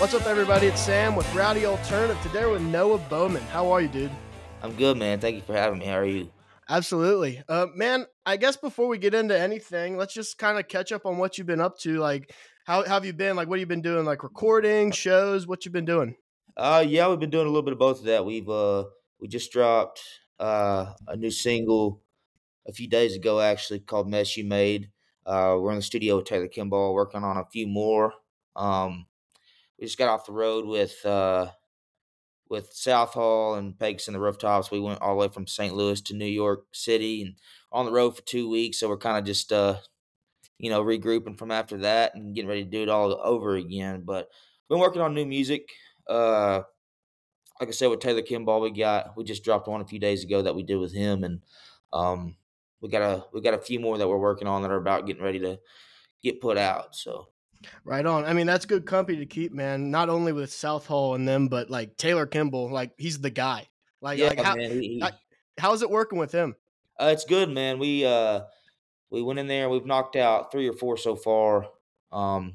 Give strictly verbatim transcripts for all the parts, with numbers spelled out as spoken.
What's up, everybody? It's Sam with Rowdy Alternative. Today with Noah Bowman. How are you, dude? I'm good, man. Thank you for having me. How are you? Absolutely. Uh, man, I guess before we get into anything, let's just kind of catch up on what you've been up to. Like, how, how have you been? Like, what have you been doing? Like, recording, shows? What you been doing? Uh yeah, we've been doing a little bit of both of that. We've uh we just dropped uh a new single a few days ago actually called Mess You Made. Uh we're in the studio with Taylor Kimball working on a few more. Um we just got off the road with uh with South Hall and Pegasus and the Rooftops. We went all the way from Saint Louis to New York City and on the road for two weeks. So we're kind of just uh you know, regrouping from after that and getting ready to do it all over again. But been working on new music. Uh like I said, with Taylor Kimball, we got we just dropped one a few days ago that we did with him, and um, we got a we got a few more that we're working on that are about getting ready to get put out. So Right on. I mean, that's good company to keep, man. Not only with South Hall and them, but like Taylor Kimball, like he's the guy. Like, yeah, like how, man, he, how he, how's it working with him? uh, it's good, man. We uh we went in there, we've knocked out three or four so far, um,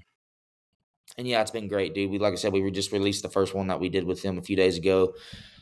and yeah, it's been great, dude. We like I said, we were just released the first one that we did with him a few days ago.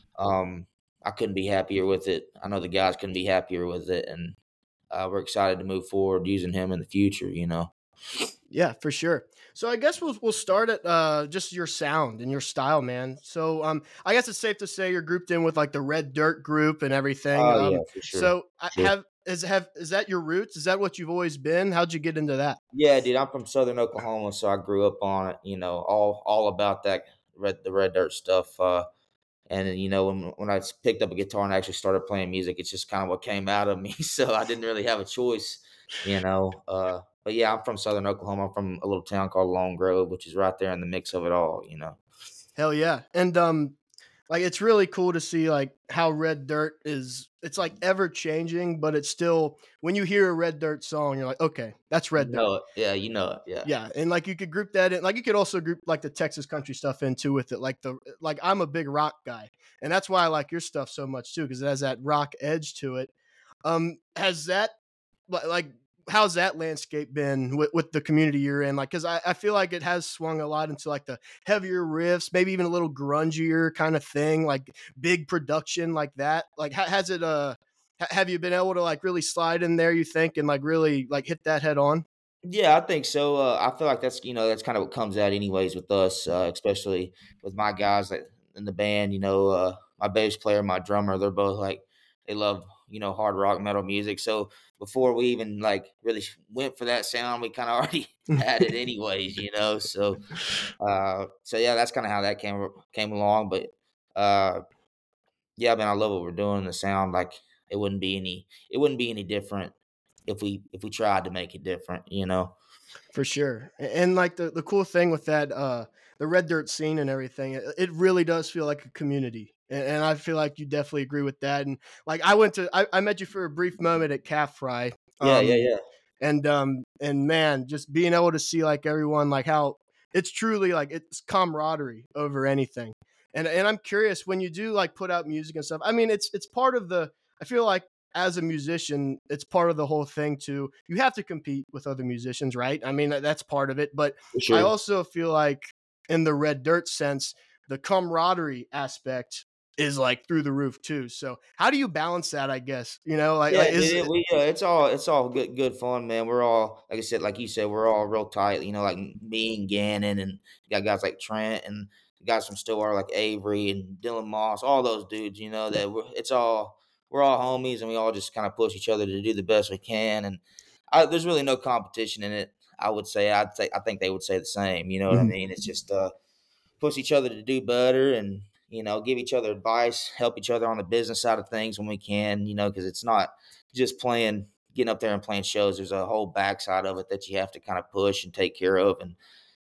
Um, I couldn't be happier with it. I know the guys couldn't be happier with it, and uh, we're excited to move forward using him in the future. You know. Yeah, for sure. So I guess we'll we'll start at uh, just your sound and your style, man. So um, I guess it's safe to say you're grouped in with like the Red Dirt group and everything. Oh yeah, Um, for sure. so I Sure. have is have is that your roots? Is that what you've always been? How'd you get into that? Yeah, dude, I'm from Southern Oklahoma, so I grew up on it. You know, all all about that red the red dirt stuff. Uh, and you know, when when I picked up a guitar and actually started playing music, it's just kind of what came out of me. So I didn't really have a choice, you know. Uh, but yeah, I'm from Southern Oklahoma. I'm from a little town called Lone Grove, which is right there in the mix of it all. You know. Hell yeah. And um, like it's really cool to see like how Red Dirt is. It's like ever changing, but it's still when you hear a Red Dirt song, you're like, okay, that's You Red Dirt. know it. Yeah, you know it. Yeah. Yeah, and like you could group that in, like you could also group like the Texas country stuff into with it. Like the like I'm a big rock guy, and that's why I like your stuff so much too because it has that rock edge to it. Um, has that li- like how's that landscape been with, with the community you're in? Like, because I, I feel like it has swung a lot into like the heavier riffs, maybe even a little grungier kind of thing, like big production like that. Like, ha- has it uh ha- have you been able to like really slide in there? You think and like really like hit that head on? Yeah, I think so. Uh, I feel like that's you know that's kind of what comes out anyways with us, uh, especially with my guys that in the band. You know, uh, my bass player, my drummer, they're both like they love you know hard rock metal music. So before we even like really went for that sound, we kind of already had it anyways. You know, so uh, so yeah, that's kind of how that came came along. But uh, yeah, man, I love what we're doing. The sound like it wouldn't be any it wouldn't be any different if we if we tried to make it different. You know. For sure. A- And like the, the cool thing with that, uh, the red dirt scene and everything, it, it really does feel like a community. And, and I feel like you definitely agree with that. And like I went to, I, I met you for a brief moment at Calf Fry. Yeah, yeah, Um, yeah. and, um, and man, just being able to see like everyone, like how it's truly like it's camaraderie over anything. And, and I'm curious when you do like put out music and stuff, I mean, it's, it's part of the, I feel like as a musician, it's part of the whole thing too. You have to compete with other musicians, right? I mean, that's part of it. But For I sure. also feel like in the red dirt sense, the camaraderie aspect is like through the roof too. So how do you balance that? I guess, you know, like, Yeah, like dude, is it, it, we uh, it's all it's all good good fun, man. We're all like I said, like you said, we're all real tight. You know, like me and Gannon, and you got guys like Trent, and guys from Stillwater like Avery and Dylan Moss, all those dudes. You know that we're, it's all we're all homies, and we all just kind of push each other to do the best we can. And I, there's really no competition in it. I would say I'd say I think they would say the same. You know what I Mhm. mean? It's just uh push each other to do better and you know give each other advice, help each other on the business side of things when we can, you know because it's not just playing getting up there and playing shows. There's a whole backside of it that you have to kind of push and take care of, and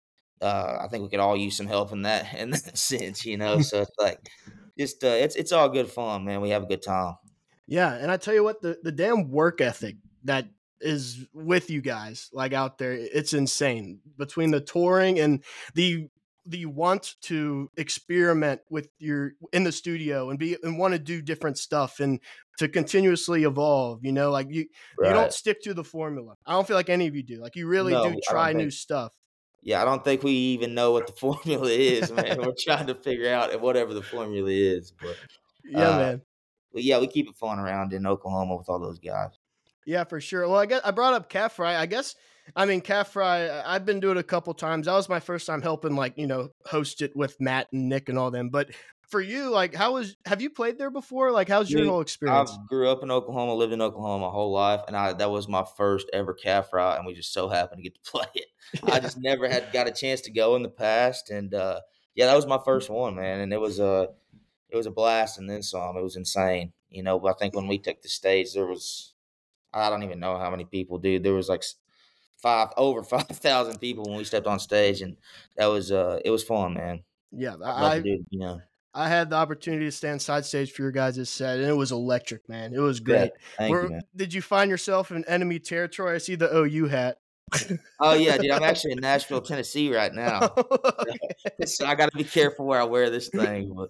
uh, I think we could all use some help in that in that sense, you know so it's like just uh, it's it's all good fun, man. We have a good time. Yeah, and I tell you what, the the damn work ethic that is with you guys, like out there, it's insane. Between the touring and the the want to experiment with your in the studio and be and want to do different stuff and to continuously evolve, you know, like you you don't Right. stick to the formula. I don't feel like any of you do. Like you really do No, I don't try new think. stuff. Yeah, I don't think we even know what the formula is, man. We're trying to figure out whatever the formula is, but, Yeah, uh, man. but yeah, we keep it fun around in Oklahoma with all those guys. Yeah, for sure. Well, I guess I brought up calf fry. I guess I mean calf fry. I- I've been doing it a couple times. That was my first time helping, like you know, host it with Matt and Nick and all them. But for you, like, how was? Have you played there before? Like, how's your Dude, whole I experience? grew up in Oklahoma, lived in Oklahoma my whole life, and I that was my first ever calf route, and we just so happened to get to play it. I Yeah, just never had got a chance to go in the past, and uh, yeah, that was my first one, man, and it was a it was a blast, and then some. It was insane, you know. But I think when we took the stage, there was I don't even know how many people, dude. There was like s- five over five thousand people when we stepped on stage, and that was uh, it was fun, man. yeah. I'd love to I do it again. I had the opportunity to stand side stage for your guys' set, and it was electric, man. It was Yeah, great. thank you, Where man. did you find yourself in enemy territory? I see the O U hat. Oh yeah, dude. I'm actually in Nashville, Tennessee right now. Oh, So I got to be careful where I wear this thing. But,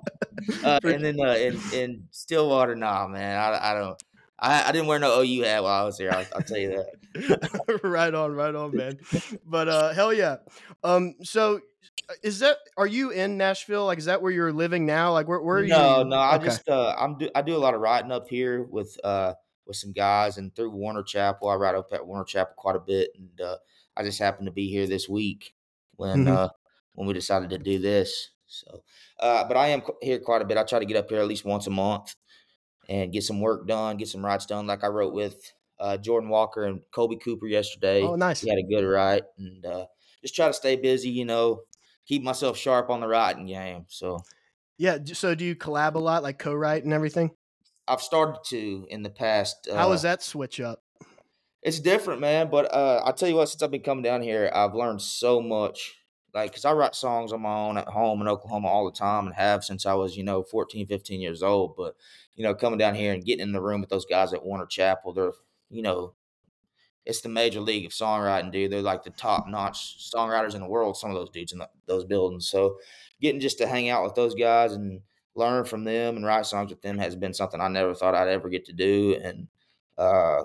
okay. uh, For and then uh, in in Stillwater, nah, man, I, I don't. I, I didn't wear no O U hat while I was there. I'll, I'll tell you that. right on, right on, man. But uh hell yeah. Um so uh, is that are you in Nashville? Like is that where you're living now? Like where where are No, you? no, I Okay. just uh, I'm do I do a lot of writing up here with uh with some guys and through Warner Chapel. I write up at Warner Chapel quite a bit, and uh, I just happened to be here this week when Mhm. uh when we decided to do this. So, uh, but I am qu- here quite a bit. I try to get up here at least once a month and get some work done, get some writes done. Like I wrote with uh, Jordan Walker and Colby Cooper Oh, yesterday. nice. We had a good write, and uh, just try to stay busy. You know, keep myself sharp on the writing game. So Yeah, d- so do you collab a lot like co-write and everything? I've started to in the past. How was Uh, that switch up? it's different, man. But uh, I tell you what, since I've been coming down here, I've learned so much. Like, cause I write songs on my own at home in Oklahoma all the time, and have since I was, you know, fourteen, fifteen years old. But you know, coming down here and getting in the room with those guys at Warner Chapel, they're, you know, it's the major league of songwriting, dude. They're like the top notch songwriters in the world. Some of those dudes in the, those buildings. So getting just to hang out with those guys and learn from them and write songs with them has been something I never thought I'd ever get to do. And uh,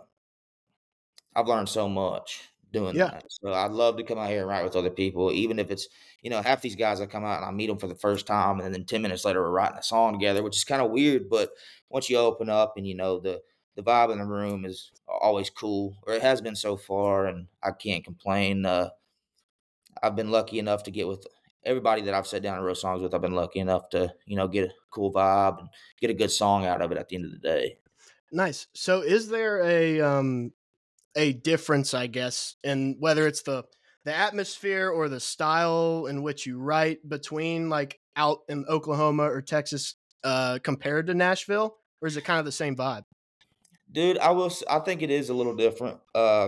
I've learned so much doing Yeah. that. So I'd love to come out here and write with other people, even if it's, you know, half these guys I come out and I meet them for the first time, and then ten minutes later we're writing a song together, which is kind of weird. But once you open up and you know the the vibe in the room is always cool, or it has been so far, and I can't complain. Uh, I've been lucky enough to get with everybody that I've sat down and wrote songs with. I've been lucky enough to you know get a cool vibe and get a good song out of it at the end of the day. Nice. So is there a um a difference, I guess, in whether it's the the atmosphere or the style in which you write between like out in Oklahoma or Texas uh compared to Nashville? Or is it kind of the same vibe? Dude, I will. s- I think it is a little different. Uh,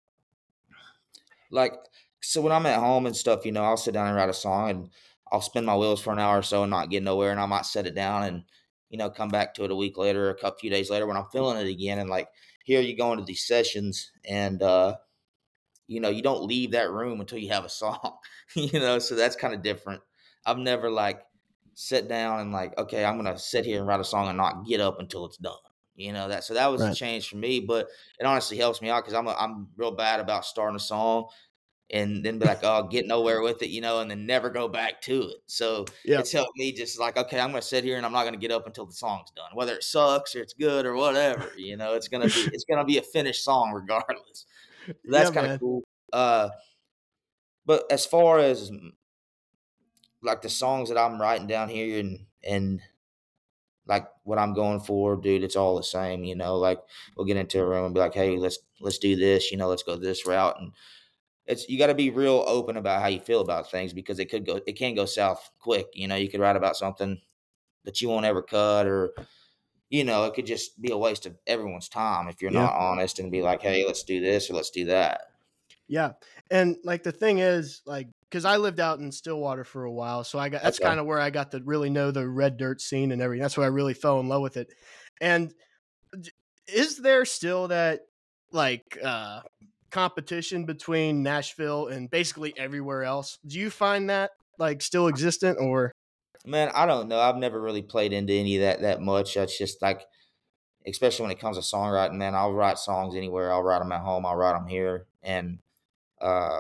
Like, so when I'm at home and stuff, you know, I'll sit down and write a song and I'll spin my wheels for an hour or so and not get nowhere. And I might set it down and, you know, come back to it a week later, a couple few days later when I'm feeling it again. And like, here you go into these sessions and, uh, you know, you don't leave that room until you have a song, you know, so that's kind of different. I've never like sat down and like, okay, I'm going to sit here and write a song and not get up until it's done. You know that, so that was a Right. change for me, but it honestly helps me out because I'm a, I'm real bad about starting a song and then be like, "Oh, get nowhere with it," you know, and then never go back to it. So Yeah. it's helped me just like, okay, I'm gonna sit here and I'm not gonna get up until the song's done, whether it sucks or it's good or whatever. You know, it's gonna be it's gonna be a finished song regardless. So that's Yeah, kind of man. cool. Uh, but as far as mm, like the songs that I'm writing down here and and like what I'm going for, dude, it's all the same. You know, like we'll get into a room and be like, "Hey, let's let's do this." You know, let's go this route and it's you got to be real open about how you feel about things because it could go it can go south quick. You know, you could write about something that you won't ever cut, or you know, it could just be a waste of everyone's time if you're Yeah. not honest and be like, hey, let's do this or let's do that. Yeah. And like the thing is, like, because I lived out in Stillwater for a while, so I got that's Okay. kind of where I got to really know the red dirt scene and everything. That's where I really fell in love with it. And d- is there still that like uh competition between Nashville and basically everywhere else? Do you find that like still existent or Man, I don't know. I've never really played into any of that that much. That's just like, especially when it comes to songwriting, man. I'll write songs anywhere. I'll write them at home. I'll write them here, and uh,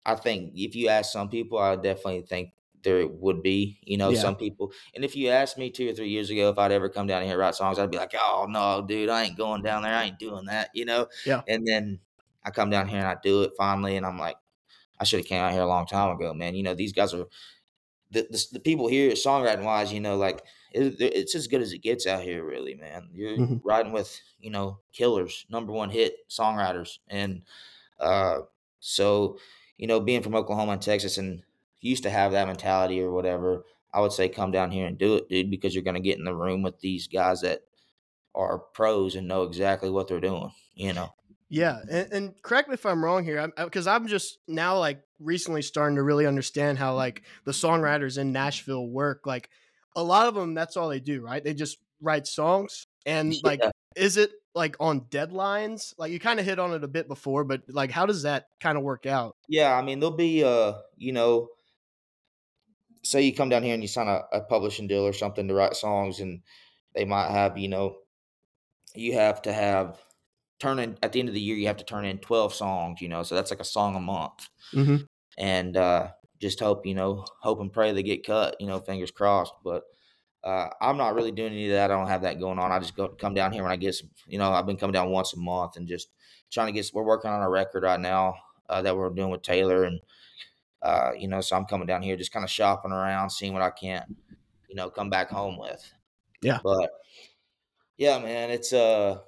I think if you ask some people, I definitely think there would be, you know, Yeah. some people. And if you asked me two or three years ago if I'd ever come down here and write songs, I'd be like, oh no, dude, I ain't going down there. I ain't doing that, you know. Yeah. And then I come down here and I do it finally, and I'm like, I should have came out here a long time ago, man. You know, these guys are the the, the people here, songwriting wise. You know, like it, it's as good as it gets out here, really, man. You're Hmm. riding with, you know, killers, number one hit songwriters, and uh, so, you know, being from Oklahoma and Texas and used to have that mentality or whatever, I would say come down here and do it, dude, because you're going to get in the room with these guys that are pros and know exactly what they're doing, you know? Yeah, and, and correct me if I'm wrong here, because I'm, I'm just now like recently starting to really understand how like the songwriters in Nashville work. Like a lot of them, that's all they do, right? They just write songs, and like, Yeah. is it like on deadlines? Like you kind of hit on it a bit before, but like, how does that kind of work out? Yeah. I mean, there'll be, uh, you know, say you come down here and you sign a, a publishing deal or something to write songs, and they might have, you know, you have to have turn in at the end of the year, you have to turn in twelve songs, you know, so that's like a song a month. Hmm. And uh, just hope, you know, hope and pray they get cut, you know, fingers crossed. But uh, I'm not really doing any of that. I don't have that going on. I just go come down here when I get some, you know, I've been coming down once a month and just trying to get, we're working on a record right now uh, that we're doing with Taylor. And, uh, you know, so I'm coming down here just kind of shopping around, seeing what I can, you know, come back home with. Yeah, But yeah, man, it's, uh,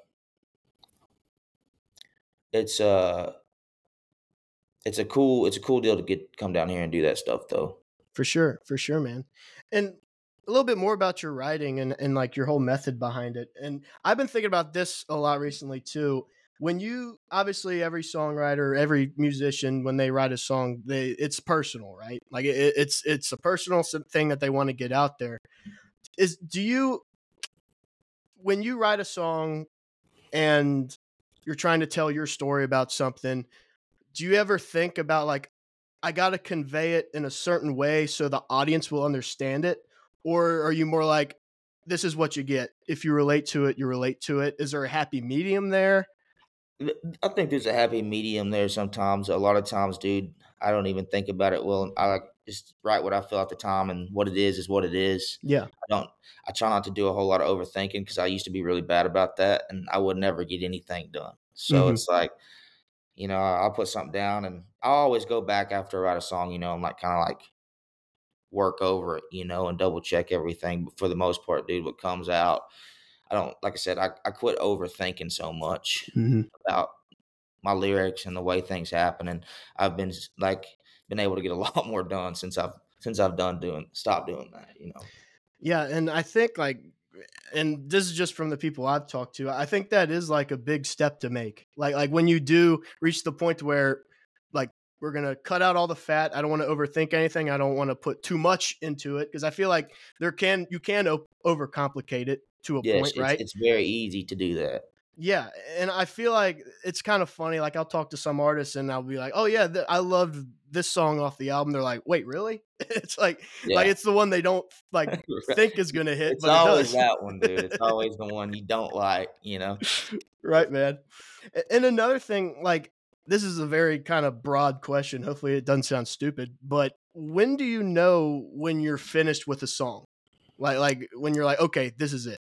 it's, uh, it's a cool, it's a cool deal to get, come down here and do that stuff though. for sure, for sure, man. And a little bit more about your writing and, and like your whole method behind it. And I've been thinking about this a lot recently too. When you obviously every songwriter, every musician, when they write a song, they it's personal, right? Like it, it's it's a personal thing that they want to get out there. Is do you when you write a song and you're trying to tell your story about something, do you ever think about like I got to convey it in a certain way so the audience will understand it? Or are you more like, this is what you get? If you relate to it, you relate to it. Is there a happy medium there? I think there's a happy medium there sometimes. A lot of times, dude, I don't even think about it. Well, I like just write what I feel at the time, and what it is is what it is. Yeah. I don't. I try not to do a whole lot of overthinking because I used to be really bad about that, and I would never get anything done. So Hmm. it's like, you know, I'll put something down, and I always go back after I write a song. You know, I'm like kind of like work over it, you know, and double check everything. But for the most part, dude, what comes out, I don't. Like I said, I I quit overthinking so much Hmm. about my lyrics and the way things happen, and I've been like been able to get a lot more done since I've since I've done doing stopped doing that, you know. Yeah. And I think like, and this is just from the people I've talked to, I think that is like a big step to make. Like, like when you do reach the point where like, we're going to cut out all the fat. I don't want to overthink anything. I don't want to put too much into it because I feel like there can, you can o- overcomplicate it to a Yes, point, it's right? it's very easy to do that. Yeah, and I feel like it's kind of funny. Like I'll talk to some artists and I'll be like, "Oh yeah, th- I loved this song off the album." They're like, "Wait, really?" It's like like Yeah. it's the one they don't like think is gonna hit, It's but it always does. that one, dude. It's always the one you don't like, you know. Right, man. A- And another thing, like this is a very kind of broad question. Hopefully, it doesn't sound stupid. But when do you know when you're finished with a song? Like like when you're like, "Okay, this is it."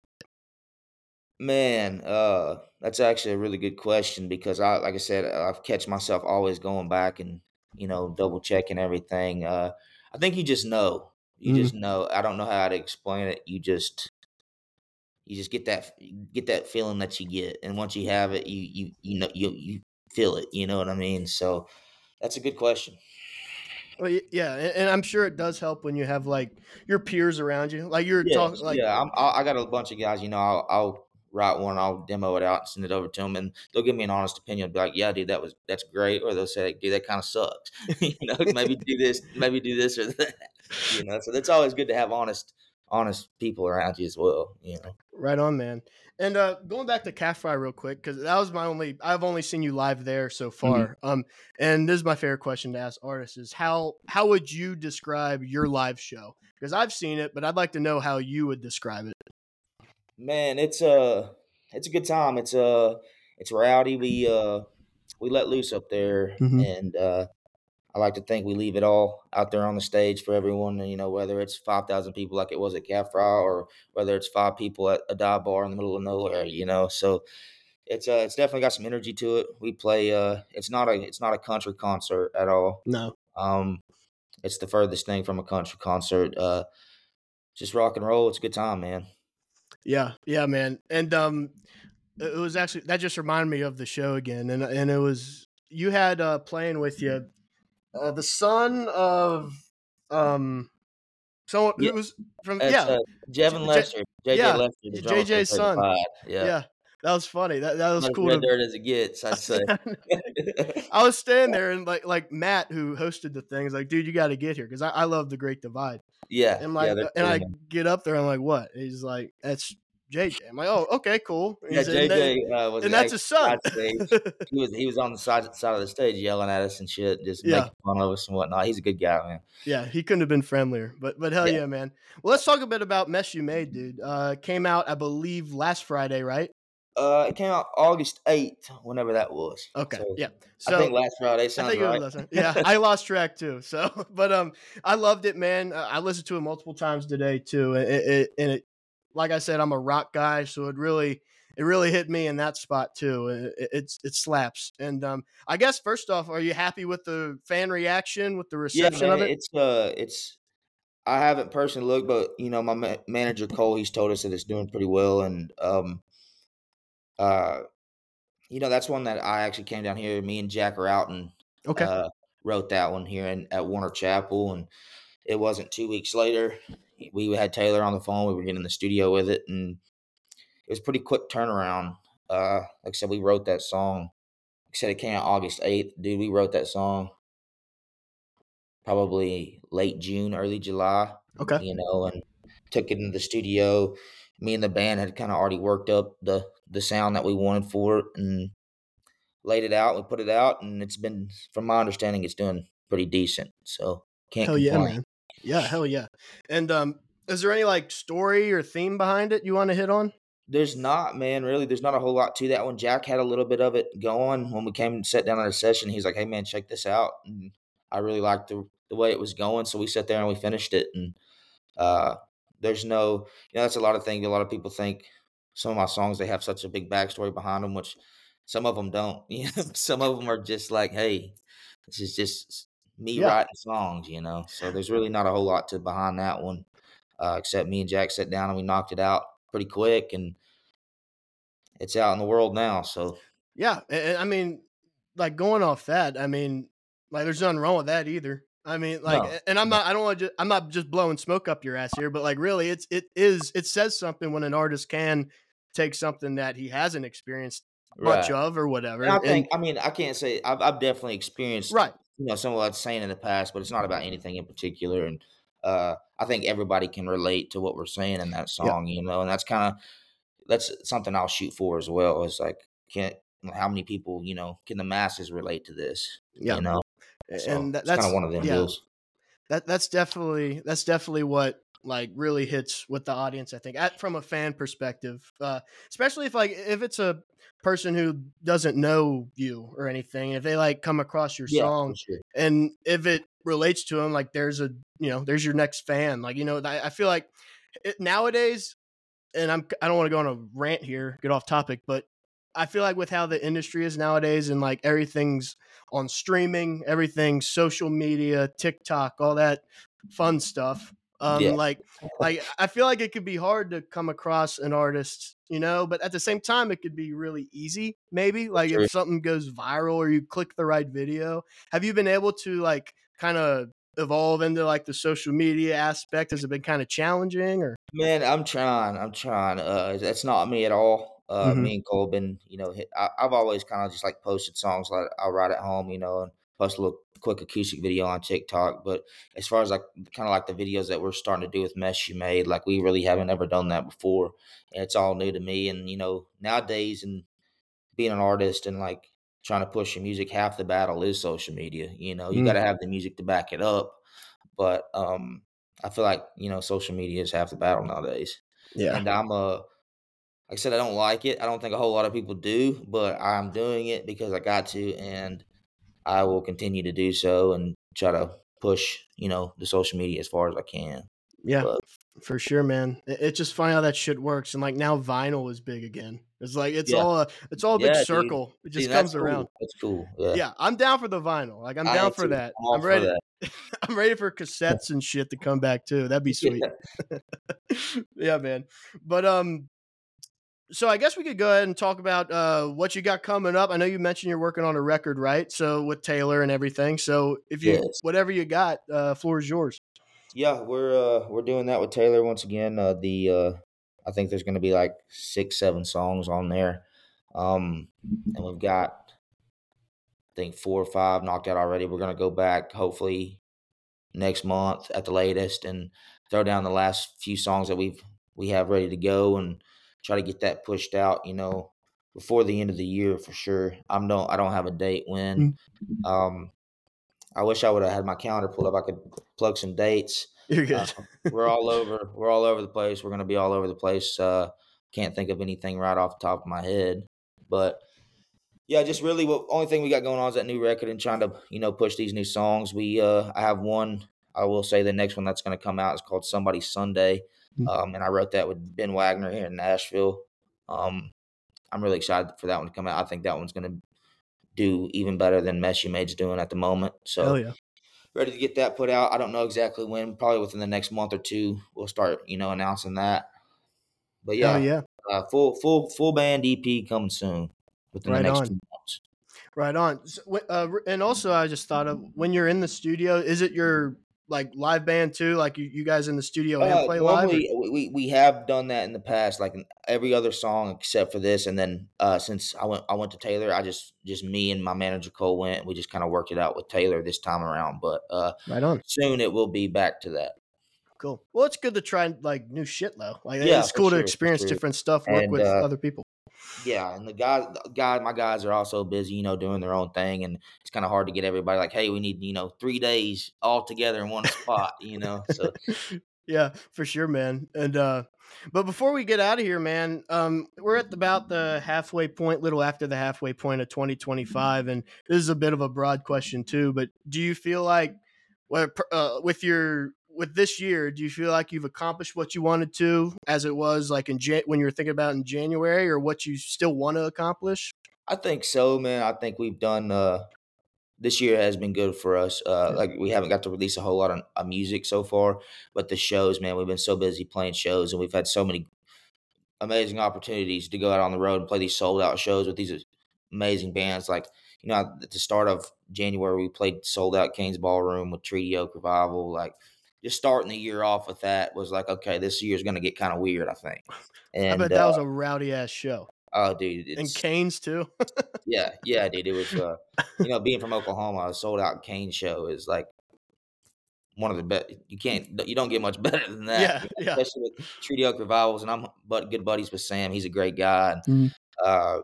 Man, uh, that's actually a really good question because I, like I said, I've catch myself always going back and, you know, double checking everything. Uh, I think you just know. You Hmm. just know. I don't know how to explain it. You just you just get that get that feeling that you get, and once you have it, you you you know you you feel it. You know what I mean? So that's a good question. Well, y- yeah, and, and I'm sure it does help when you have like your peers around you. Like you're Yes, talking, like yeah. I'm, I I got a bunch of guys. You know, I'll, I'll write one, I'll demo it out, and send it over to them, and they'll give me an honest opinion. Be like, "Yeah, dude, that was that's great," or they'll say, "Dude, that kind of sucks." you know, maybe do this, maybe do this or that. You know, so that's always good to have honest, honest people around you as well. You know. right on, man. And uh, going back to Cat Fry real quick, because that was my only. I've only seen you live there so Mhm. far. Um, and this is my favorite question to ask artists: is how how would you describe your live show? Because I've seen it, but I'd like to know how you would describe it. Man, it's a it's a good time. It's uh it's rowdy. We uh we let loose up there, Hmm. and uh I like to think we leave it all out there on the stage for everyone, and, you know, whether it's five thousand people like it was at Cafra or whether it's five people at a dive bar in the middle of nowhere, you know? So it's, uh, it's definitely got some energy to it. We play, uh, it's not a it's not a country concert at all. No. Um, it's the furthest thing from a country concert. Uh, just rock and roll. It's a good time, man. Yeah, yeah, man. And um, it it was actually that just reminded me of the show again, and and it was you had uh playing with you uh, the son of um someone Yeah, who was from it's, yeah uh, J- Jevin J- Lester, J J yeah Lester, the drummer for J J's Enter the son. Fire. Yeah. Yeah, that was funny. That that was About as cool red to. dirt as it gets, I'd say. I was standing there and like like Matt who hosted the thing is like, dude, you got to get here because I, I love the Great Divide. Yeah, And yeah, like, they're uh, and cool, I man. get up there, I'm like, what? He's like, that's J J. I'm like, oh, okay, cool. And Yeah, he's and, that, J J, uh, was and that's actually his son. side stage. He was he was on the side side of the stage yelling at us and shit, just Yeah, making fun of us and whatnot. He's a good guy, man. yeah, he couldn't have been friendlier. But but hell Yeah. yeah, man. Well, let's talk a bit about Mess You Made, dude. Uh, came out, I believe, last Friday, right? Uh, it came out August eighth, whenever that was. Okay, So, yeah. I think So last Friday I sounds think it was right. last time. Yeah, I lost track too. So, but um, I loved it, man. Uh, I listened to it multiple times today too, and it, it and it, like I said, I'm a rock guy, so it really, it really hit me in that spot too. It, it, it's it slaps. And um, I guess first off, are you happy with the fan reaction, with the Yeah, reception man, of it? it's, uh, it's I haven't personally looked, but, you know, my ma manager, Cole, he's told us that it's doing pretty well, and, um, uh you know, that's one that I actually came down here. Me and Jack are out and Okay. uh, wrote that one here in, at Warner Chapel, and it wasn't two weeks later. We had Taylor on the phone. We were getting in the studio with it, and it was a pretty quick turnaround. Uh, like I said, we wrote that song. Like I said, it came out August eighth. Dude, we wrote that song probably late June, early July, Okay. you know, and took it into the studio. Me and the band had kind of already worked up the the sound that we wanted for it, and laid it out. We put it out, and it's been, from my understanding, it's doing pretty decent. So can't Hell yeah, complain. man. Yeah, hell yeah. And um, is there any like story or theme behind it you want to hit on? There's not, man, really, there's not a whole lot to that one. Jack had a little bit of it going when we came and sat down on a session. He's like, "Hey, man, check this out." And I really liked the the way it was going, so we sat there and we finished it. And uh, there's no, you know, that's a lot of things. A lot of people think some of my songs they have such a big backstory behind them, which some of them don't. You know, some of them are just like, "Hey, this is just me Yeah. writing songs," you know. So there's really not a whole lot to behind that one, uh, except me and Jack sat down and we knocked it out pretty quick, and it's out in the world now. So Yeah, and, I mean, like going off that, I mean, like there's nothing wrong with that either. I mean, like, no, and I'm no, not, I don't want to, I'm not just blowing smoke up your ass here, but like, really, it's, it is, it says something when an artist can take something that he hasn't experienced much right. of or And I whatever, think, and I mean, I can't say I've, I've definitely experienced, right, you know, some of what I'm saying in the past, but it's not about anything in particular. And uh, I think everybody can relate to what we're saying in that yeah, song, you know, and that's kind of that's something I'll shoot for as well. Is like, can how many people, you know, can the masses relate to this, yeah, you know? So and that, it's kind of that's, one of them yeah, deals. That that's definitely that's definitely what like really hits with the audience. I think at, from a fan perspective, uh, especially if like if it's a person who doesn't know you or anything, if they like come across your Yeah, for song sure. and if it relates to them, like there's a you know there's your next fan. Like you know I, I feel like it, nowadays, and I'm I don't want to go on a rant here, get off topic, but I feel like with how the industry is nowadays and like everything's on streaming, everything's social media, TikTok, all that fun stuff. Yeah, Um, like, like I feel like it could be hard to come across an artist, you know, but at the same time, it could be really easy. Maybe for like if sure. something goes viral or you click the right video. Have you been able to like kind of evolve into like the social media aspect? Has it been kind of challenging or? Man, I'm trying. I'm trying. Uh, that's not me at all. Uh, Hmm. me and Cole been, you know, hit, I, I've always kind of just like posted songs like I'll write at home, you know, and post a little quick acoustic video on TikTok. But as far as like kind of like the videos that we're starting to do with Mesh You Made, like we really haven't ever done that before, and it's all new to me. And you know, nowadays and being an artist and like trying to push your music, half the battle is social media. You know, you got Mm, to have the music to back it up. But um, I feel like you know, social media is half the battle nowadays. yeah. And I'm a like I said, I don't like it. I don't think a whole lot of people do, but I'm doing it because I got to, and I will continue to do so. And try to push, you know, the social media as far as I can. Yeah, But for sure, man. It- It's just funny how that shit works. And like now vinyl is big again. It's like it's yeah, all a it's all a big yeah, dude. circle. It See, just that's comes around. cool. That's cool. Yeah, Yeah, I'm down for the vinyl. Like I'm I down am for too. that. I'm all I'm for ready. that. I'm ready for cassettes and shit to come back too. That'd be sweet. Yeah. Yeah, man. But um so I guess we could go ahead and talk about uh what you got coming up. I know you mentioned you're working on a record, right? So with Taylor and everything. So if you Yes. whatever you got, uh floor is yours. Yeah, we're uh we're doing that with Taylor once again. Uh the uh I think there's gonna be like six, seven songs on there. Um and we've got I think four or five knocked out already. We're gonna go back hopefully next month at the latest and throw down the last few songs that we've we have ready to go and try to get that pushed out, you know, before the end of the year for sure. I'm don't I don't have a date when. Mm. Um I wish I would have had my calendar pulled up. I could plug some dates. You're Uh, good. we're all over. We're all over the place. We're gonna be all over the place. Uh, can't think of anything right off the top of my head, but yeah, just really what only thing we got going on is that new record and trying to you know push these new songs. We uh, I have one. I will say the next one that's gonna come out is called Somebody Sunday, Mm. um, and I wrote that with Ben Wagner here in Nashville. Um, I'm really excited for that one to come out. I think that one's gonna do even better than Mess You Made's doing at the moment. Hell So yeah. ready to get that put out. I don't know exactly when. Probably within the next month or two, we'll start, you know, announcing that. But Hell yeah, yeah. uh, full full full band E P coming soon within the Right next on. two months. Right on. So, wh- uh, r- and also, I just thought of when you're in the studio, is it your like live band too? Like you, you guys in the studio and Uh, play live? Or? normally we, we we have done that in the past, like in every other song except for this. And then uh, since I went I went to Taylor, I just just me and my manager Cole went. We just kind of worked it out with Taylor this time around. But uh, Right on. soon it will be back to that. Cool. Well, it's good to try like new shit though. Like Yeah, it's for cool to sure, for experience sure. different stuff, work And with uh, other people. yeah, and the guys, the guy, my guys are also busy, you know, doing their own thing, and it's kind of hard to get everybody like, hey, we need, you know, three days all together in one spot, you know. So Yeah, for sure, man. And uh but before we get out of here, man, um we're at about the halfway point, little after the halfway point of twenty twenty-five, and this is a bit of a broad question too, but do you feel like well, per- uh, with your with this year, do you feel like you've accomplished what you wanted to as it was like in Jan- when you were thinking about in January, or what you still want to accomplish? I think so, man. I think we've done. Uh, this year has been good for us. Uh, Yeah. like we haven't got to release a whole lot of, of music so far, but the shows, man, we've been so busy playing shows, and we've had so many amazing opportunities to go out on the road and play these sold out shows with these amazing bands. Like, you know, at the start of January, we played sold out Kane's Ballroom with Treaty Oak Revival. Like, just starting the year off with that was like, okay, this year's going to get kind of weird, I think. I And, bet uh, that was a rowdy ass show. oh, dude, And it's, Canes too. yeah, yeah, dude, it was, uh, you know, being from Oklahoma, a sold out Kane show is like one of the best. You can't, you don't get much better than that, Yeah, you know, yeah. especially with Treaty Oak Revivals. And I'm but good buddies with Sam. He's a great guy. And, Mm. uh,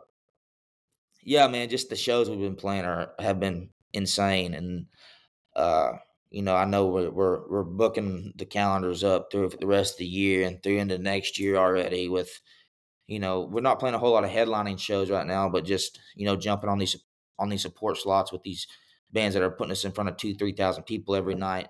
yeah, man, just the shows we've been playing are have been insane, and uh, you know, I know we're we're we're booking the calendars up through the rest of the year and through into next year already. With you know, we're not playing a whole lot of headlining shows right now, but just you know, jumping on these on these support slots with these bands that are putting us in front of two, three thousand people every night.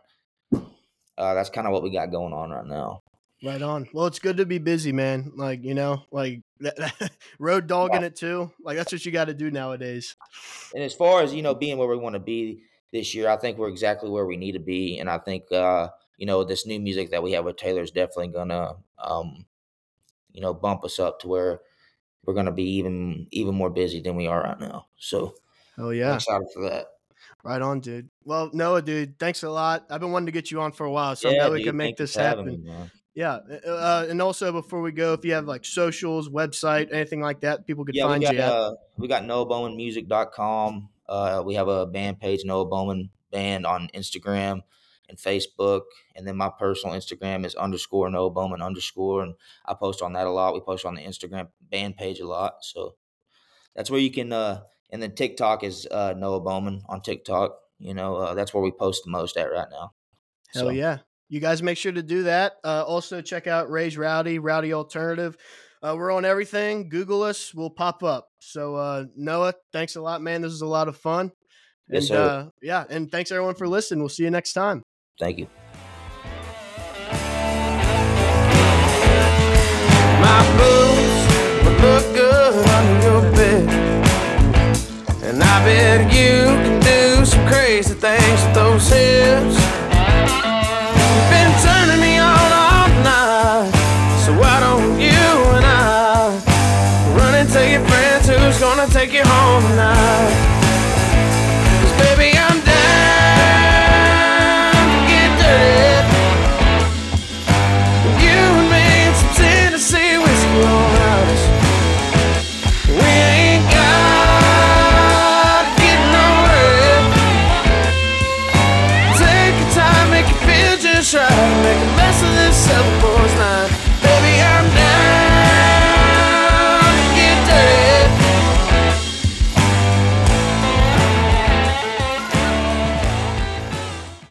Uh, that's kind of what we got going on right now. Right on. Well, it's good to be busy, man. Like, you know, like that, road Yeah. dogging it too. Like that's what you got to do nowadays. And as far as, you know, being where we want to be this year, I think we're exactly where we need to be. And I think, uh, you know, this new music that we have with Taylor is definitely going to, um, you know, bump us up to where we're going to be even, even more busy than we are right now. So Oh I'm yeah. excited for that. Right on, dude. Well, Noah, dude, thanks a lot. I've been wanting to get you on for a while, so I'm Yeah, glad we dude. can make Thank you this for having happen. me, man. Yeah. Uh, uh, and also before we go, if you have like socials, website, anything like that, people could Yeah, we find got, you at. uh, we got noah bowman music dot com. Uh, we have a band page, Noah Bowman Band on Instagram and Facebook. And then my personal Instagram is underscore Noah Bowman underscore. And I post on that a lot. We post on the Instagram band page a lot. So that's where you can, uh, and then TikTok is uh, Noah Bowman on TikTok. You know, uh, that's where we post the most at right now. Hell So, yeah. You guys make sure to do that. Uh, also, check out Ray's Rowdy, Rowdy Alternative. Uh, we're on everything. Google us, we'll pop up. So, uh, Noah, thanks a lot, man. This is a lot of fun. Yes, And sir. uh, yeah, and thanks everyone for listening. We'll see you next time. Thank you.